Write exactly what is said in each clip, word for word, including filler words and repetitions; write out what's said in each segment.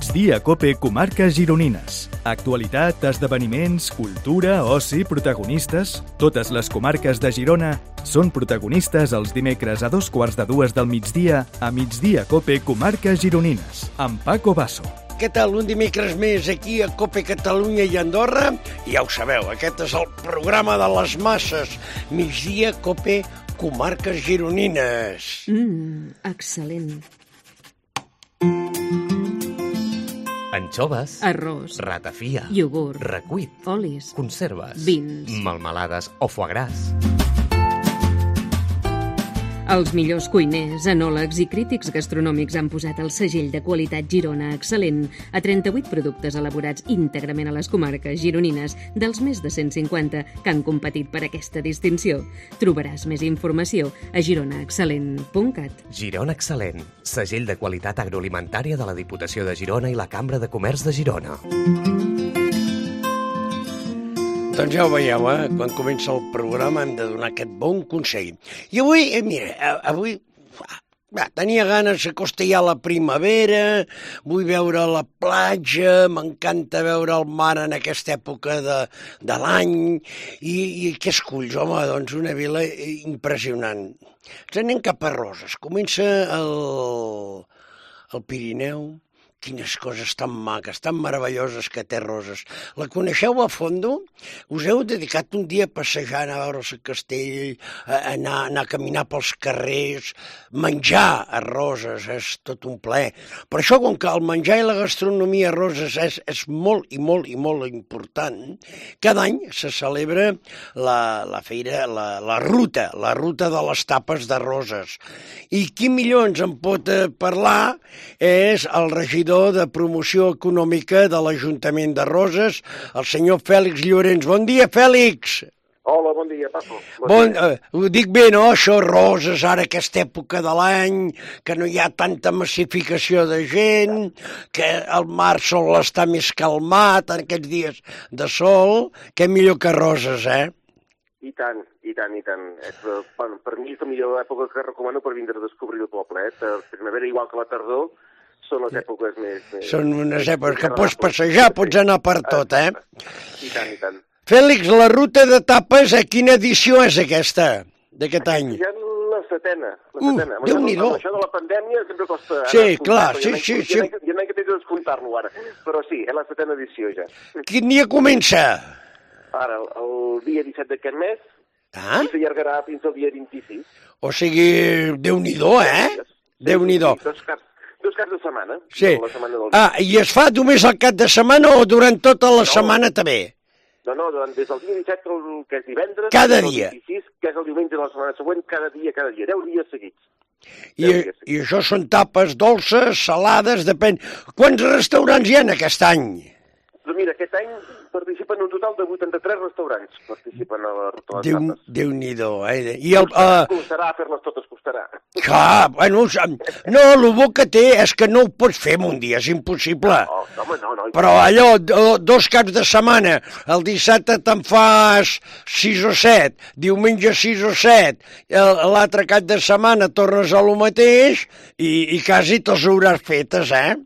Migdia Cope Comarques Gironines. Actualitat, esdeveniments, cultura, oci, protagonistes... Totes les comarques de Girona són protagonistes els dimecres a dos quarts de dues del migdia a Migdia Cope Comarques Gironines, amb Paco Basso. Què tal? Un dimecres més aquí a Cope Catalunya i Andorra. I ja ho sabeu, aquest és el programa de les masses. Migdia Cope Comarques Gironines. Mmm, excel·lent. Anxoves, arròs, ratafia, iogurt, recuit, olis, conserves, vins, melmelades o foie gras. Els millors cuiners, enòlegs i crítics gastronòmics han posat el segell de qualitat Girona excel·lent a trenta-vuit productes elaborats íntegrament a les comarques gironines dels més de cent cinquanta que han competit per aquesta distinció. Trobaràs més informació a girona excel·lent punt cat. Girona Excel·lent, segell de qualitat agroalimentària de la Diputació de Girona i la Cambra de Comerç de Girona. Doncs ja ho veieu, eh? Quan comença el programa hem de donar aquest bon consell. I avui, eh, mira, avui va, tenia ganes, s'acosta ja la primavera, vull veure la platja, m'encanta veure el mar en aquesta època de, de l'any, i, i què esculls, home? Doncs una vila impressionant. Ens anem cap a Roses, comença el, el Pirineu. Quines coses tan maques, tan meravelloses que té Roses. La coneixeu a fondo? Us heu dedicat un dia a passejar, anar a veure el castell, a anar, anar a caminar pels carrers, menjar a Roses, és tot un plaer. Per això, com que el menjar i la gastronomia a Roses és, és molt i molt i molt important, cada any se celebra la, la feira, la, la ruta, la ruta de les tapes de Roses. I qui millor ens en pot parlar és el regidor de Promoció Econòmica de l'Ajuntament de Roses, el senyor Fèlix Llorenç. Bon dia, Fèlix! Hola, bon dia, Paco. Bon bon, dia. eh, ho dic bé, no? Això, Roses, ara aquesta època de l'any, que no hi ha tanta massificació de gent, que el mar sol està més calmat en aquests dies de sol, què millor que Roses, eh? I tant, i tant, i tant. És, bueno, per mi és la millor època que recomano per vindre a descobrir el poble. Eh? La primavera, igual que la tardor, són les èpoques més... més són unes èpoques que pots passejar, pots anar per tot, eh? I tant, i tant. Fèlix, la ruta de tapes, a quina edició és aquesta, d'aquest any? Ja la setena. La Uh, setena. Déu-n'hi-do. Això de la pandèmia sempre costa... Sí, clar, sí, sí, sí. Ja n'he que tenir descomptar-lo ara, però sí, és la setena edició ja. Quin dia comença? Ara, el, el dia disset d'aquest mes, Ah? i s'allargarà fins al dia vint-i-sis. O sigui, Déu-n'hi-do, eh? Déu-n'hi-do. Dos caps, dos caps de setmana. Sí. La setmana del... Ah, i es fa només al cap de setmana o durant tota la No. setmana també? No, no, durant, des del dia disset, que és divendres, Cada fins al dia. vint-i-sis, que és el diumenge de la setmana següent, cada dia, cada dia, deu dies seguits. I, I això són tapes dolces, salades, depèn. Quants restaurants hi ha aquest any? Doncs mira, aquest any participen un total de vuitanta-tres restaurants, participen a la ruta de les Déu, tapes. Déu-n'hi-do, eh? I el, Costarà, uh, costarà fer-les totes, costarà. clar, bueno, no, el bo que té és que no ho pots fer en un dia, és impossible. No, no, home, no, no. Però allò, do- dos caps de setmana, el dissabte te'n fas sis o set, diumenge sis o set, el- l'altre cap de setmana tornes a lo mateix i, i quasi te'ls hauràs fetes, eh?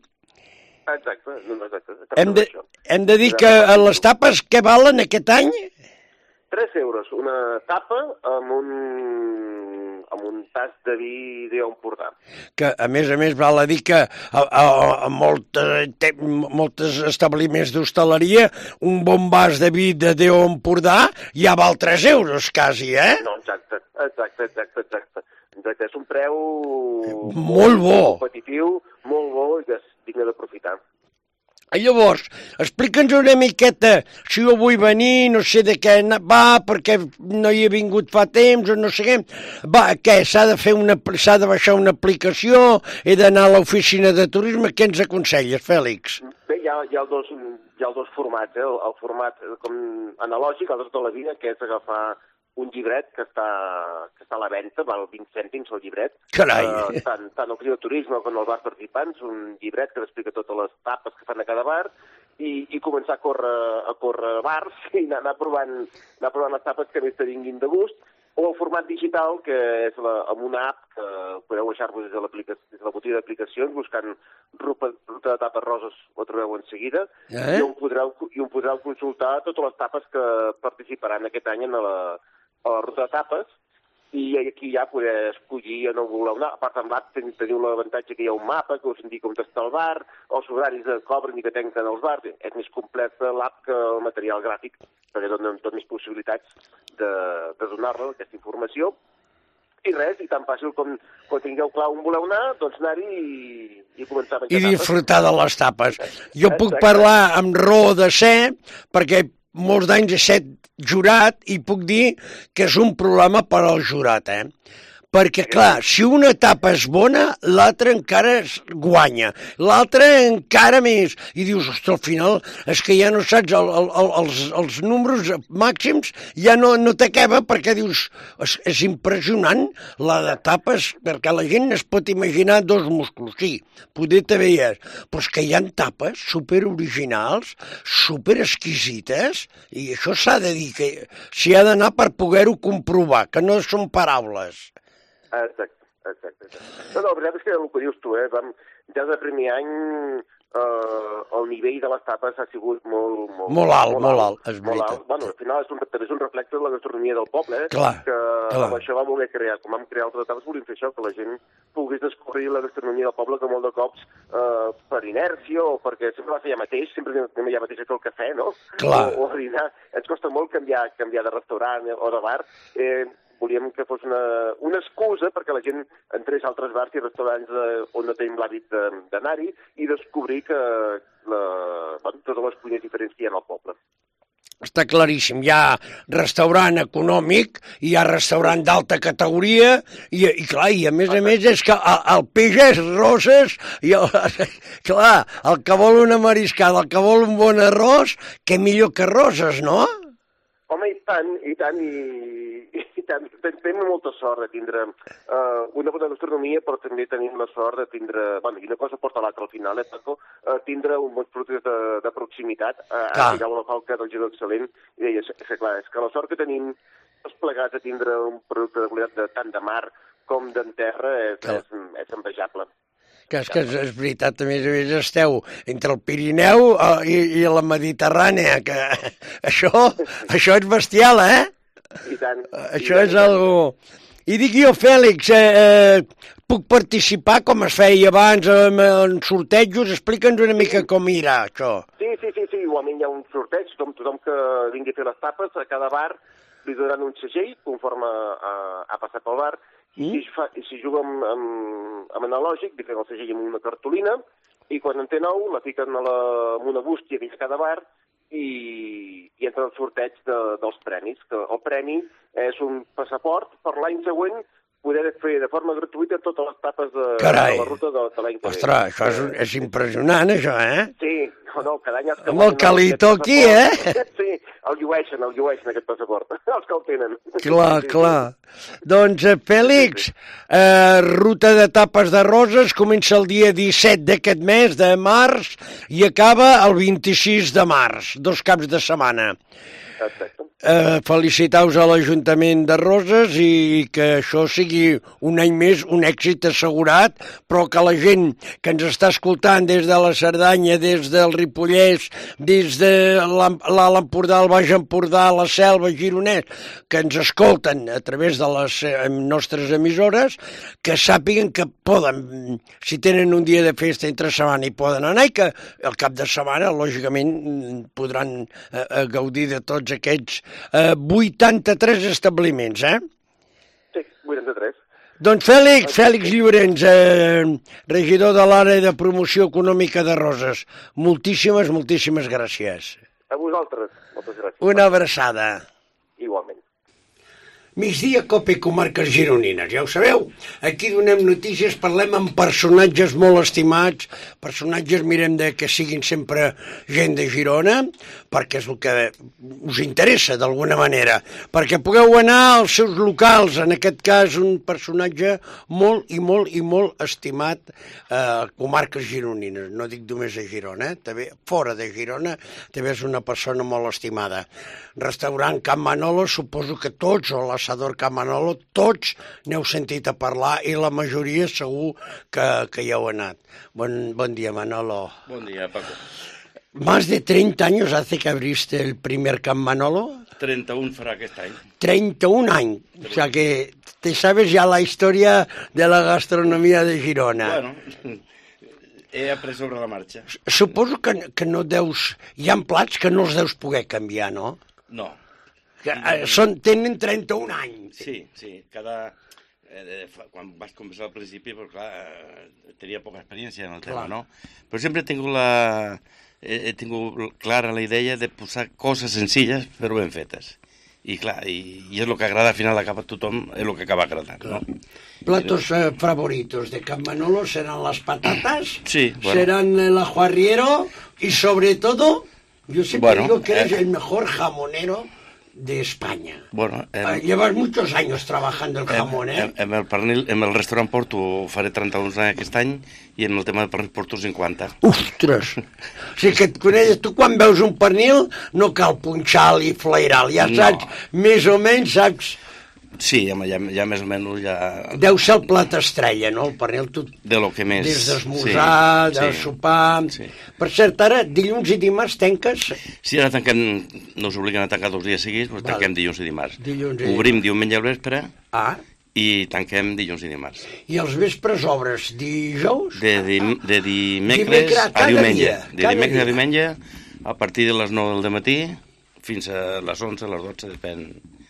Exacte, no, exacte. Hem de, hem de dir que a les tapes què valen aquest any? tres euros, una tapa amb un, amb un tas de vi d'O Empordà. Que, a més a més, val a dir que a, a, a molta, te, moltes establiments d'hostaleria un bon vas de vi de Déu Empordà ja val tres euros, quasi, eh? No, exacte, exacte, exacte, exacte. Exacte, és un preu... Molt bo. Competitiu, molt bo i que és digne d'aprofitar. Llavors, explica'ns una miqueta, si jo vull venir, no sé de què va, perquè no hi he vingut fa temps, o no sé què, va, què, s'ha de fer una, s'ha de baixar una aplicació, he d'anar a l'oficina de turisme, què ens aconselles, Fèlix? Bé, hi ha, hi ha, dos, hi ha dos formats, eh? el, el format com analògic, el de tota la vida, que és agafar un llibret que està, que està a la venda, val vint cèntims el llibret. Carai! Uh, tant, tant el Crio Turisme com el bar Participants, un llibret que explica totes les tapes que fan a cada bar, i, i començar a córrer, a córrer bars i anar, anar, provant, anar provant les tapes que més te vinguin de gust, o el format digital, que és la, amb una app que podeu baixar-vos des, de des de la botiga d'aplicacions, buscant ruta, ruta de tapes roses, ho trobeu en seguida, eh? i, on podreu, i on podreu consultar totes les tapes que participaran aquest any en la, a la ruta de tapes, i aquí ja poder escollir on voleu anar. A part, amb l'app teniu l'avantatge que hi ha un mapa que us indica on està el bar, els horaris que cobren i que tanquen els bars. És més complet l'app que el material gràfic, perquè donen tot més possibilitats de, de donar-la, aquesta informació. I res, i tan fàcil com quan tingueu clar on voleu anar, doncs anar-hi i, i començar a menjar tapes. I disfrutar de les tapes. Jo puc parlar amb raó de ser, perquè molts d'anys he set jurat i puc dir que és un problema per al jurat, eh? Perquè, clar, si una etapa és bona, l'altra encara es guanya, l'altra encara més. I dius, ostres, al final és que ja no saps, el, el, els, els números màxims ja no, no t'acaba, perquè dius, és, és impressionant la d'etapes, perquè la gent es pot imaginar dos músculs, sí, poder te veies, però és que hi ha etapes superoriginals, superexquisites, i això s'ha de dir, que s'hi ha d'anar per poder-ho comprovar, que no són paraules. Exacte, exacte. No, no, la veritat és que el que dius tu, eh, vam, ja de primer any eh, el nivell de les tapes ha sigut molt... Molt, molt alt, molt, molt alt, alt, és molt veritat. alt. Bueno, al final és un, és un reflecte de la gastronomia del poble, eh, clar, que clar. amb això vam voler crear, com vam crear altres etapes, volíem fer això, que la gent pogués descobrir la gastronomia del poble, que molt de cops eh, per inèrcia o perquè sempre va fer allà mateix, sempre anem allà mateix a fer el cafè, no? Clar. O, o a dinar. Ens costa molt canviar, canviar de restaurant o de bar. Eh, volíem que fos una, una excusa perquè la gent entrés a altres bars i restaurants eh, on no tenim l'hàbit d'anar-hi i descobrir que la, bueno, totes les cuines diferents que hi ha al poble. Està claríssim, hi ha restaurant econòmic, hi ha restaurant d'alta categoria, i, i clar, i a més a més és que el, el peix és roses, i el, clar, el que vol una mariscada, el que vol un bon arròs, què millor que roses, no? Home, i tant, i tant, i, i tant. Tenim molta sort de tindre uh, una bona gastronomia, però també tenim la sort de tindre, bueno, i una cosa porta l'altra al final, eh, Paco, uh, tindre uns bons productes de, de proximitat. Uh, ara mirava la falca del Giró Excel·lent i deia, és, és clar, és que la sort que tenim els plegats de tindre un producte de qualitat de, tant de mar com d'en terra és, és, és envejable. Que és que és, és veritat, a més a més esteu entre el Pirineu uh, i, i la Mediterrània, que això, això és bestial, eh? I tant. Això és algo... I dic jo, Fèlix, eh, eh, puc participar com es feia abans en, en sortejos? Explica'ns una mica com irà això. Sí, sí, sí, sí, igualment hi ha un sorteig, tothom, tothom que vingui a fer les tapes, a cada bar li donaran un segell conforme ha, ha passat pel bar, mm? i, fa, i si juga amb, amb, amb analògic, li fem el segell amb una cartolina, i quan en té nou la fiquen a la, amb una bústia dins cada bar, i, i entra el sorteig de, dels premis, que el premi és un passaport per l'any següent poder fer de forma gratuïta totes les tapes de, de la ruta de, de l'any que ve. Ostres, això és, és impressionant, això, eh? Sí, no, no, cada any... Els amb el que li toqui, eh? Sí, el llueixen, el llueixen, aquest passaport, els que el tenen. Clar, sí, clar. Sí. Doncs, Fèlix, eh, ruta de tapes de roses comença el dia disset d'aquest mes, de març, i acaba el vint-i-sis de març, dos caps de setmana. Exacte. Eh, felicitar-vos a l'Ajuntament de Roses i que això sigui un any més un èxit assegurat, però que la gent que ens està escoltant des de la Cerdanya, des del Ripollès, des de l'Alt Empordà, el Baix Empordà, la Selva, Gironès, que ens escolten a través de les nostres emissores, que sàpiguen que poden, si tenen un dia de festa entre setmana i poden anar, i que al cap de setmana, lògicament, podran eh, gaudir de tots aquests Uh, vuitanta-tres establiments, eh? Sí, vuitanta-tres. Doncs Fèlix, Fèlix Llorenç, eh, regidor de l'àrea de promoció econòmica de Roses, moltíssimes, moltíssimes gràcies. A vosaltres, moltes gràcies. Una abraçada. Igualment. Migdia Cope Comarques Gironines, ja ho sabeu, aquí donem notícies, parlem amb personatges molt estimats, personatges mirem de que siguin sempre gent de Girona, perquè és el que us interessa d'alguna manera, perquè pugueu anar als seus locals, en aquest cas un personatge molt i molt i molt estimat a eh, Comarques Gironines, no dic només a Girona, eh? També fora de Girona també és una persona molt estimada. Restaurant Can Manolo, suposo que tots, o la l'ambassador Camanolo, tots n'heu sentit a parlar i la majoria segur que, que hi heu anat. Bon, bon dia, Manolo. Bon dia, Paco. Más de treinta años hace que abriste el primer Camp Manolo. treinta y uno farà aquest any. treinta y un años. O sea que te sabes ya la historia de la gastronomía de Girona. Bueno, he après sobre la marxa. Suposo que, que no deus... Hi ha plats que no els deus poder canviar, no? No. Que, eh, són, tenen trenta y un anys. Sí, sí. Cada... Eh, quan vaig començar al principi, pues, clar, eh, tenia poca experiència en el tema, clar. no? Però sempre he tingut la... He, he tingut clara la idea de posar coses senzilles però ben fetes. I clar, i, i és el que agrada, al final acaba tothom, és el que acaba agradant, no? Platos eh, favoritos de Camp Manolo serán las patatas, sí, bueno. serán el ajuarriero y sobre todo, yo siempre bueno, digo que eres eh, el mejor jamonero de España. Bueno, en, eh, llevas muchos años trabajando el jamón, en, eh? En, en, el pernil, en el restaurant porto faré trenta-un anys aquest any i en el tema del pernil porto cinquanta. Ostres! O sigui que et coneixes, tu quan veus un pernil no cal punxar-lo i flairar-lo, ja saps, no. Més o menys saps... Sí, ja, ja, ja més o menys ja... Deu ser el plat estrella, no? El pernil, tu... De lo que més... Des d'esmorzar, sí, del sí, sopar... Sí. Per cert, ara, dilluns i dimarts tanques... Sí, ara tanquem... No us obliguen a tancar dos dies seguits, però tanquem vale. dilluns i dimarts. Dilluns i Obrim diumenge al vespre ah. i tanquem dilluns i dimarts. I els vespres obres dijous? De, di, de dimecres a diumenge. Dia, de dimecres dia. a diumenge, a partir de les nou del matí fins a les onze, a les dotze, depèn...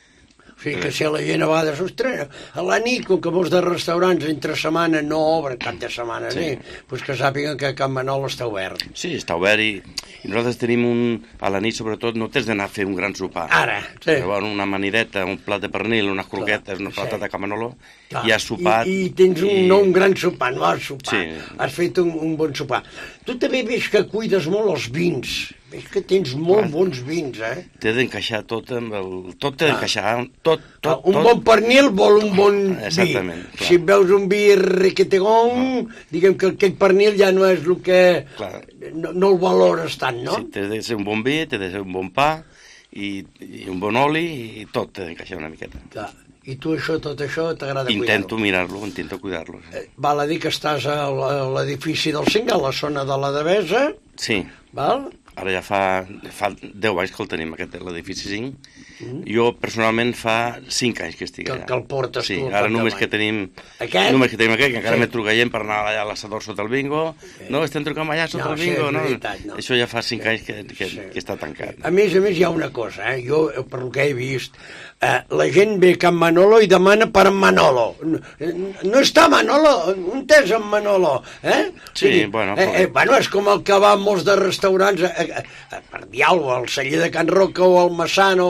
O sigui que si la gent a vegades, ostres, a la nit, com que molts de restaurants entre setmana no obren, cap de setmana, sí. sí, doncs que sàpiguen que Camp Manolo està obert. Sí, està obert i, i nosaltres tenim un... A la nit, sobretot, no tens d'anar a fer un gran sopar. Ara, sí. Llavors, una amanideta, un plat de pernil, unes croquetes, una platata sí. de Camp Manolo, clar. I has sopat... I, i tens un, i... no un gran sopar, no has sopat. Sí. Has fet un, un bon sopar. Tu també veig que cuides molt els vins. Veig que tens molt clar. bons vins, eh? Té d'encaixar tot amb el... Tot té d'encaixar, tot, tot, un tot. bon pernil vol un bon Exactament, vi. Clar. Si veus un vi requetegón, no. diguem que aquest pernil ja no és el que... No, no el valores tant, no? Sí, té de ser un bon vi, té de ser un bon pa, i, i un bon oli, i tot té d'encaixar una miqueta. Clar. I tu això, tot això t'agrada cuidar-lo? Intento mirar-lo, intento cuidar-lo. Sí. Eh, val a dir que estàs a l'edifici del cinc, a la zona de la Devesa. Sí. Val? Ara ja fa, fa deu anys que el tenim, aquest, l'edifici cinc. Mm. Jo, personalment, fa cinc anys que estic allà. Que, que el portes sí, tu. Ara només que tenim... Aquest? Només que tenim aquest, que encara sí. me trucaiem per anar allà a l'assador sota el bingo. Sí. No, estem trucant allà sota no, el bingo. Sí, no, veritat, no. Això ja fa cinc sí. anys que, que, sí. que està tancat. A més a més, hi ha una cosa, eh? Jo, per el que he vist, eh, la gent ve a Camp Manolo i demana per en Manolo. No, no està Manolo, on és en Manolo? Eh? Sí, dir, bueno... Eh, eh, bueno, és com el que va a molts de restaurants, eh, eh, per dir alguna cosa, al celler de Can Roca o al Massano,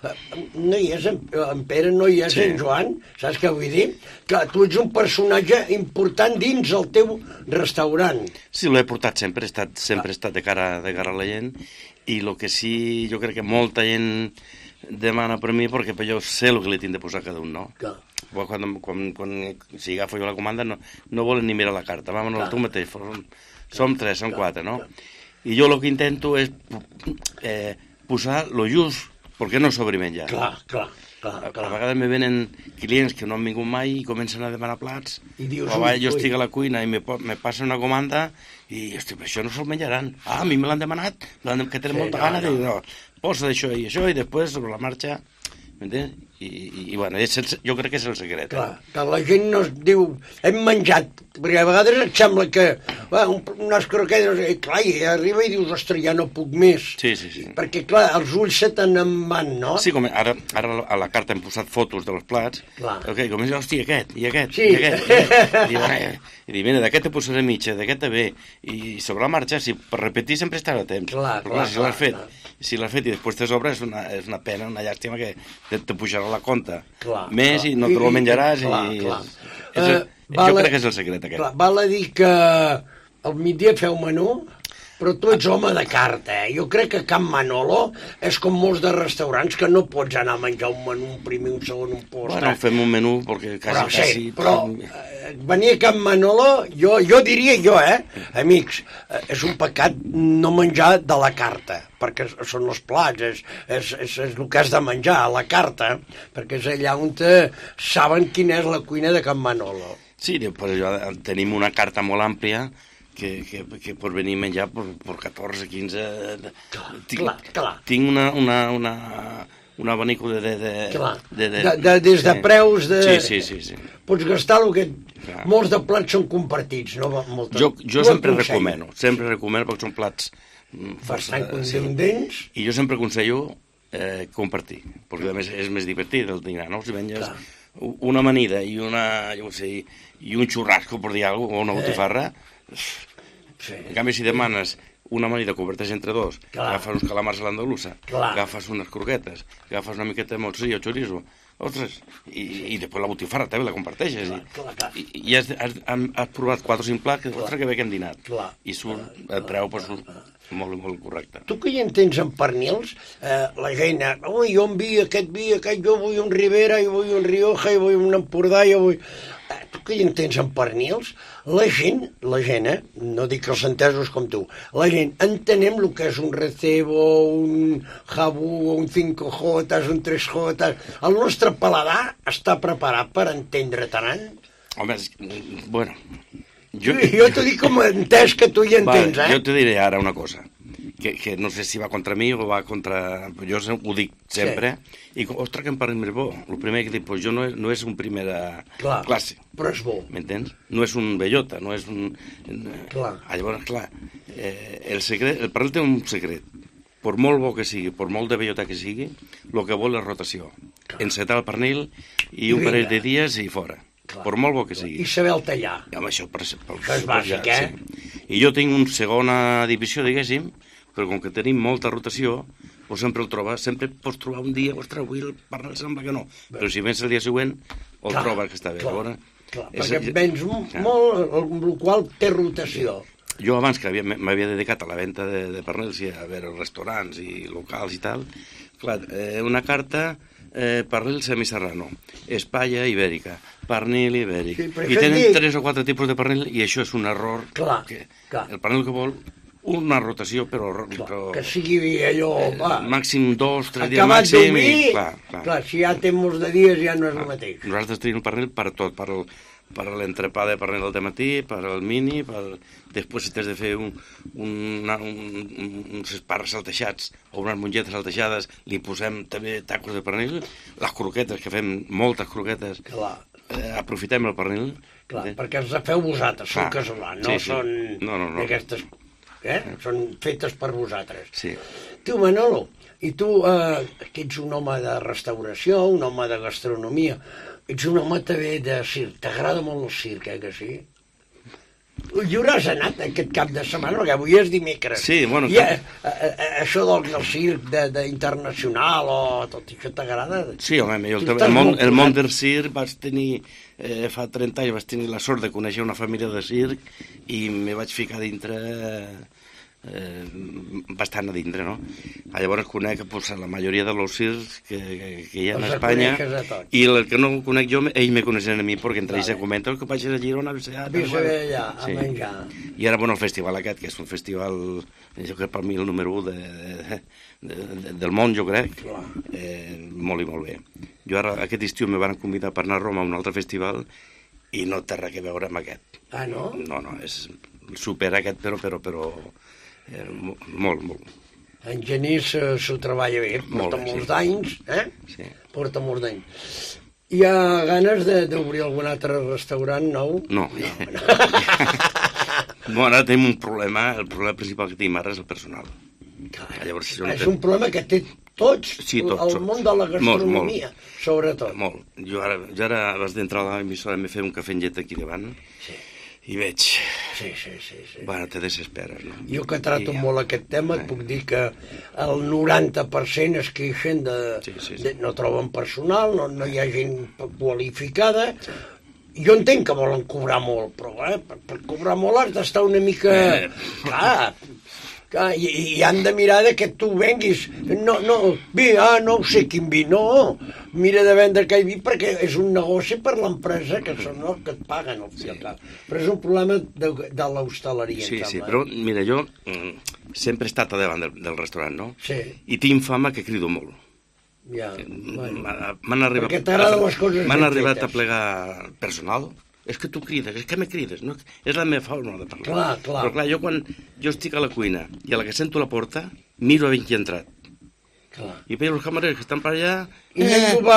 no hi és en, en Pere, no hi és sí. en Joan, saps què vull dir? Que tu ets un personatge important dins el teu restaurant. Sí, l'he portat sempre, he estat, sempre he estat de cara, de cara a la gent, i el que sí, jo crec que molta gent demana per mi, perquè jo sé el que li tinc de posar a cada un, no? Clar. Quan, quan, quan si agafo jo la comanda no, no volen ni mirar la carta, vámonos tu mateix, som, som tres, som quatre, no? I jo el que intento és eh, posar lo just, perquè no sobremenjar. Clar, clar, clar, a, clar. A vegades me venen clients que no han vingut mai i comencen a demanar plats. I dius, o jo estic a la cuina i me, me passa una comanda i, hosti, però això no se'l menjaran. Ah, a mi me l'han demanat, que tenen sí, molta no, gana, no. I no, posa això i això i després sobre la marxa... M'entens? I, i, i bueno, és el, jo crec que és el secret. Clar, eh? Que la gent no es diu hem menjat, perquè a vegades et sembla que va, un, unes croquetes i clar, i arriba i dius, ostres, ja no puc més. Sí, sí, sí. Perquè clar, els ulls se te n'en van, no? Sí, com ara, ara a la carta hem posat fotos dels plats, clar. Okay, com és, hòstia, aquest, i aquest, sí. i aquest, i aquest. I, i, i dic, mira, d'aquest te posaré mitja, d'aquest també, i sobre la marxa, si per repetir sempre estàs a temps. Clar, però, clar, si l'has fet, si l'has fet i després te sobra, és una, és una pena, una llàstima que te, te pujarà la compta. Clar, més clar. I no te lo menjaràs. I, clar, i clar. És, és el, uh, jo crec que és el secret aquest. Clar, val a dir que al migdia feu menú, però tu ets home de carta, eh? Jo crec que Can Manolo és com molts de restaurants que no pots anar a menjar un menú, un primer, un segon, un postre. Bueno, fem un menú, perquè quasi, però, quasi... Sí, però eh, venir a Can Manolo, jo, jo diria jo, eh, amics, eh, és un pecat no menjar de la carta, perquè són els plats, és, és, és, és el que has de menjar, a la carta, perquè és allà on te saben quina és la cuina de Can Manolo. Sí, pues jo, tenim una carta molt àmplia que, que, que pots venir a menjar per, per catorze, quinze... Clar, tinc, clar, clar. Tinc una, una, una, un abanico de... de, de, clar. de, de, de, de des de sí. preus de... Sí, sí, sí. sí. Pots gastar el que... Clar. Molts de plats són compartits, no? Molta... Jo, jo sempre recomano, sempre recomano perquè són plats... Bastant contundents. Sí. I jo sempre aconsello eh, compartir, perquè a més és més divertit el dinar, no? Si menges... Clar. Una amanida i una, jo sé, i un xurrasco, per dir alguna cosa, o una botifarra, eh. sí. En canvi, si demanes una amanida, converteix entre dos, clar. Agafes uns calamars a l'andalusa, agafes unes croquetes, agafes una miqueta de morcilla o chorizo, ostres, i, i després la botifarra també la comparteixes, clar, i, clar, clar. i, i has, has, has provat quatre o cinc plats, que ostres, que bé que hem dinat, clar. I surt, et treu, pues, molt, molt correcte. Tu que hi entens en pernils, eh, la gent, ui, jo en vi, aquest vi, aquest, jo vull un Ribera, jo vull un Rioja, jo vull un Empordà, jo vull... Eh, tu que hi entens en pernils, la gent, la gent, eh, no dic els entesos com tu, la gent, entenem el que és un recebo, un jabu, un cinco jotas, un tres jotas, el nostre paladar està preparat per entendre tant? Home, bueno... Jo, jo t'ho dic com entès que tu hi entens, va, eh? Jo te diré ara una cosa, que, que no sé si va contra mi o va contra... Jo ho dic sempre, sí. I ostres, que em parli més bo. El primer que dic, pues jo no, no és un primera clar, classe. Però és bo. M'entens? No és un bellota, no és un... Clar. Ah, llavors, clar, eh, el secret, el pernil té un secret. Per molt bo que sigui, per molt de bellota que sigui, el que vol és rotació. Clar. Encetar el pernil i un parell de dies i fora. Clar, per molt bo que sigui. I saber el tallar. I home, això, per, per, això és bàsic, ja, eh? Sí. I jo tinc una segona divisió, diguéssim, però com que tenim molta rotació, doncs sempre el trobes, sempre pots trobar un dia, ostres, avui el pernil sembla que no, però si vens el dia següent, el clar, trobes que està bé. Clar, Llavors, clar, és, perquè vens ja. molt, amb el qual té rotació. Jo abans que m'havia dedicat a la venda de, de pernils i a veure restaurants i locals i tal, clar, eh, una carta... Eh, pernil semiserrano, espalla ibèrica, pernil ibèric. Sí, I tenen dic... tres o quatre tipus de pernil i això és un error. Clar, que, clar. El pernil que vol una rotació, però... Clar, però que sigui allò... Eh, va, màxim dos, tres dies màxim. I, clar, clar. clar, si ja té molts de dies ja no és clar. El mateix. Nosaltres tenim el pernil per tot, per el, per l'entrepà de pernil del matí, per el mini, per... després si t'has de fer un, un, un, un, uns esparres salteixats o unes mongetes salteixades, li posem també tacos de pernil, les croquetes, que fem moltes croquetes, eh, aprofitem el pernil. Clar, eh? Perquè els feu vosaltres, són casolans, no sí, sí. són no, no, no. d'aquestes... Eh? Són fetes per vosaltres. Sí. Tu, Manolo, i tu, eh, que ets un home de restauració, un home de gastronomia, ets un home també de circ, t'agrada molt el circ, eh, que sí? Hi hauràs anat aquest cap de setmana, perquè avui és dimecres. Sí, bueno... I, a, a, a, això del, del circ de, de internacional o tot això t'agrada? Sí, home, jo, el, el, món, el món del circ vaig tenir, eh, fa trenta anys vaig tenir la sort de conèixer una família de circ i me vaig ficar dintre... Eh, bastant a dintre, no? Llavors conec pues, la majoria de los circs que, que, que hi ha a Espanya i el que no conec jo, ells me coneixen a mi perquè entre ells se comenta que vaig a Girona a allà, a menjar. I ara, bueno, el festival aquest, que és un festival jo crec per mi el número u de, de, de, de, del món, jo crec, eh, molt i molt bé. Jo ara, aquest estiu me van convidar per anar a Roma a un altre festival i no té res a veure amb aquest. Ah, no? No, no, és super aquest, però, però, però Eh, molt, molt. En Genís uh, s'ho treballa bé, porta molt, molts sí. d'anys, eh? Sí. Porta molts d'anys. Hi ha ganes d'obrir algun altre restaurant nou? No. no, no. Bueno, ara tenim un problema, el problema principal que tenim ara és el personal. Clar, Llavors, si és no un problema que té tots, sí, tots el món de la gastronomia, molt, molt. sobretot. Molt. Jo ara, jo ara abans d'entrar a l'emissora m'he fet un cafè amb llet aquí davant. Sí. I veig... Sí, sí, sí. sí. Bueno, te desesperes, no? Jo que trato I, molt aquest tema, et puc dir que el noranta per cent es queixen de... Sí, sí, sí. de no troben personal, no, no hi ha gent qualificada. Sí. Jo entenc que volen cobrar molt, però eh, per, per cobrar molt has d'estar una mica... Eh. Clar, Ah, i, I han de mirar de que tu venguis. No, no, vi, ah, no sé quin vi. No, mira de vendre aquell vi perquè és un negoci per l'empresa, que són els que et paguen, al fi al cap. Però és un problema de, de l'hostaleria. Sí, sí, però mira, jo sempre he estat a davant del, del restaurant, no? Sí. I tinc fama que crido molt. Ja, bueno. M'han arribat, perquè t'agraden les coses ben m'han arribat fetes. a plegar personal. És que tu crides, és que me crides, no? És la meva forma de parlar. Clar, clar. Però clar, jo quan jo estic a la cuina i a la que sento la porta, miro a veure qui ha entrat. Clar. I veig els camarers que estan per allà... I ningú va...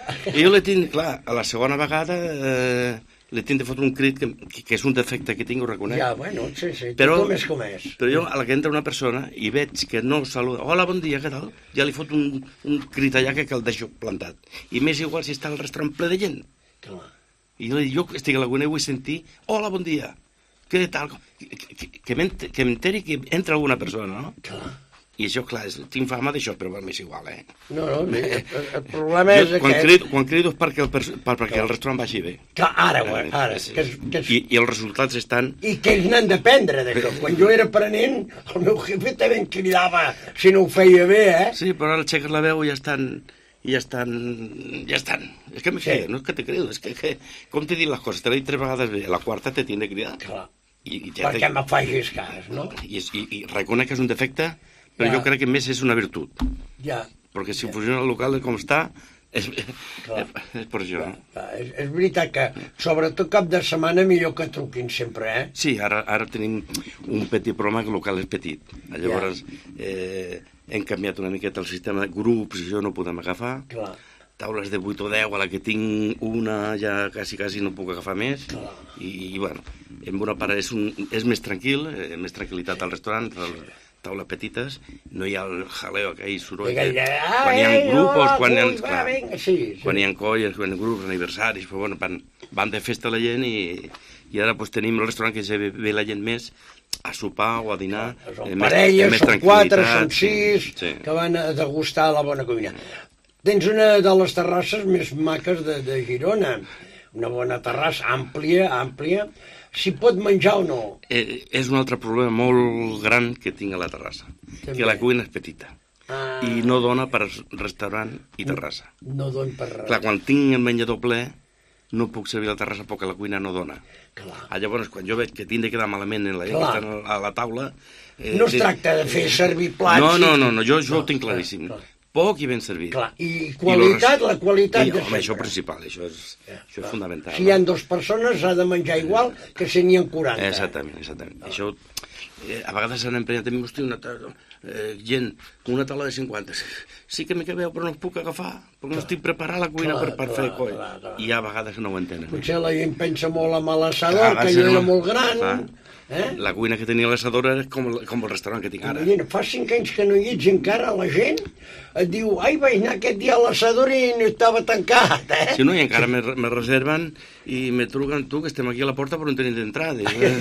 I jo li tinc, clar, a la segona vegada eh, li tinc de fotre un crit que, que és un defecte que tinc, ho reconec. Ja, bueno, sí, sí, però, tothom és com és. Però jo, a la que entra una persona i veig que no saluda, hola, bon dia, què tal? Ja li fot un, un crit allà que el deixo plantat. I m'és igual si està al restaurant ple de gent. Clar. I jo, jo estic a la cuina i vull sentir, hola, bon dia, què tal? Que, que, que m'enteri que entra alguna persona, no? Clar. I això, clar, és, tinc fama d'això, però m'és igual, eh? No, no, el, el problema és jo, quan aquest... Crido, quan crido és perquè el, per, perquè el restaurant vagi bé. Clar, ara, eh, ara. Que és, que és... I, I els resultats estan... I que ells n'han d'aprendre d'això. Quan jo era aprenent, el meu jefe també em cridava si no ho feia bé, eh? Sí, però ara aixeques la veu i ja estan... i ja estan... ja estan. És que me Sí. crida, no és que te crido, és que, que... Com t'he dit les coses? Te l'he dit tres vegades bé, la quarta te tiene que cridar. Clar. I, i ja Perquè te... me facis cas, no? I, i, i reconec que és un defecte, però Ja. jo crec que més és una virtut. Ja. Perquè si funciona el local com està, és, Clar. és, és per això. No? Clar, és, és veritat que, sobretot cap de setmana, millor que truquin sempre, eh? Sí, ara, ara tenim un petit problema que el local és petit. Llavors, eh, hem canviat una miqueta el sistema de grups i això no ho podem agafar. Clar. Taules de vuit o deu, a la que tinc una ja quasi, quasi no puc agafar més. Clar. I, i bueno, en bona part és, un, és més tranquil, eh, més tranquil·litat al restaurant, taules petites, no hi ha el jaleo aquell soroll. I aquell, Quan hi ha ai, grupos, hola, quan hi ha, ui, va, clar, vinga, sí, sí. quan hi ha colles, quan hi ha grups, aniversaris, però bueno, van, van de festa la gent i, i ara pues, tenim el restaurant que ja ve, ve la gent més a sopar o a dinar. Són eh, parelles, més, són quatre, són sí, sis, sí. que van a degustar la bona cuina. Tens una de les terrasses més maques de, de Girona, una bona terrassa, àmplia, àmplia. Si pot menjar o no. Eh, és un altre problema molt gran que tinc a la terrassa, També. que la cuina és petita. Ah, I no dona per restaurant i terrassa. no don per res. Clar, quan tinc el menjador ple, no puc servir a la terrassa perquè la cuina no dona. Clar. Ah, llavors, quan jo veig que tinc de quedar malament en la, Clar. a la taula... Eh, No es de- tracta de fer servir plats... No, no, i- no, no jo, jo No, ho tinc clar, claríssim. clar. Poc i ben servit. Clar, i qualitat, la qualitat I, de home, sempre. això principal, això és, Ja, això és clar. fundamental. Si hi ha dues persones, s'ha de menjar igual que si n'hi ha quaranta. Exactament, exactament. Ah. Això, eh, a vegades s'han emprenyat a mi, hosti, una taula, eh, gent, una taula de cinquanta. Sí que m'hi cabeu, però no em puc agafar, perquè no estic preparat la cuina Clar, per, per clar, fer coll. clar, clar. I a vegades no ho entenen. Potser la gent pensa molt amb l'assador, Clar, que sí, jo era no. molt gran. Clar. Eh? La cuina que tenia l'assador era com, el- com el restaurant que tinc ara. Imagina, fa cinc anys que no hi ets encara, la gent et diu, ai, vaig anar aquest dia a l'assador i no estava tancat, eh? Si no, i encara me, me reserven i me truquen tu, que estem aquí a la porta però no tenim d'entrada. Eh?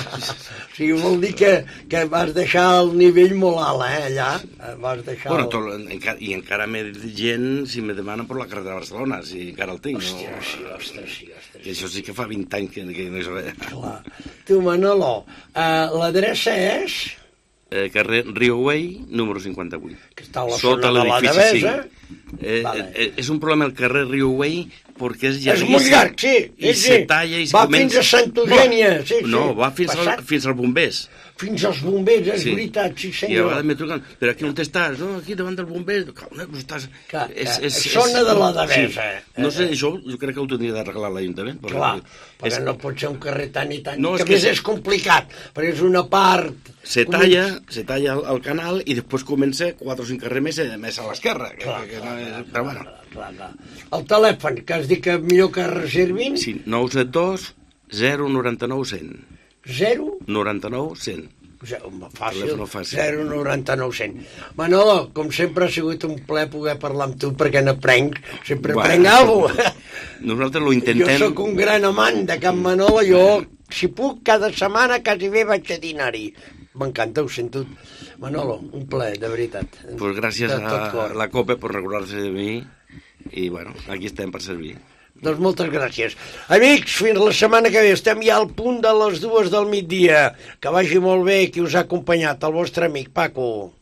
O sigui, vol dir que, que vas deixar el nivell molt alt, eh, allà. Vas deixar Bueno, el... tot, encara, i encara m'he dit gent si me demanen per la carretera de Barcelona, si encara el tinc. Hòstia, no? sí, ostres, sí, ostres. I això sí que fa vint anys que, que no és res. Clar. Tu, Manolo, uh, l'adreça és... Eh, carrer Rioway, número cinquanta-vuit. Que està a la Sota zona de la l'edifici Devesa. cinc. Eh, Vale. eh, és un problema el carrer Rioway perquè és És llarguíssim. molt llarg, sí. I sí, se sí. talla i va comença... fins a Sant Eugènia, sí, sí. No, va fins, al, Passat fins als bombers. Fins als bombers, és Sí. veritat, sí I a senyor. vegades me truquen, però aquí on estàs? No, aquí davant dels bombers. Calma, però estàs... Clar, clar, zona de la Devesa. Sí. No sé, això jo crec que ho tindria d'arreglar l'Ajuntament. perquè Clar, perquè és- no pot ser un carrer tan i tan... No, que és que més se- és complicat, perquè és una part... Se talla, se talla el, el canal i després comença quatre o cinc carrers més, eh, més a l'esquerra. Que, Clar, que no clar, és... Però bueno, Clar, clar. El telèfon, que has dit que millor que reservin, sí, nou set dos zero noranta nou cent. zero... noranta nou cent. Zero, fàcil, Telèfon fàcil. zero noranta nou cent. Manolo, com sempre ha sigut un plaer poder parlar amb tu perquè n'aprenc, sempre Bueno. aprenc alguna cosa. Nosaltres lo intentem... Jo sóc un gran amant de Can Manolo, jo, si puc, cada setmana quasi bé vaig a dinar-hi. M'encanta, ho sento. Manolo, un plaer, de veritat. Pues gràcies De tot a cor. la COPE per recordar-se de mi i bueno, aquí estem per servir. Doncs moltes gràcies. Amics, fins la setmana que ve. Estem ja al punt de les dues del migdia. Que vagi molt bé qui us ha acompanyat, el vostre amic Paco.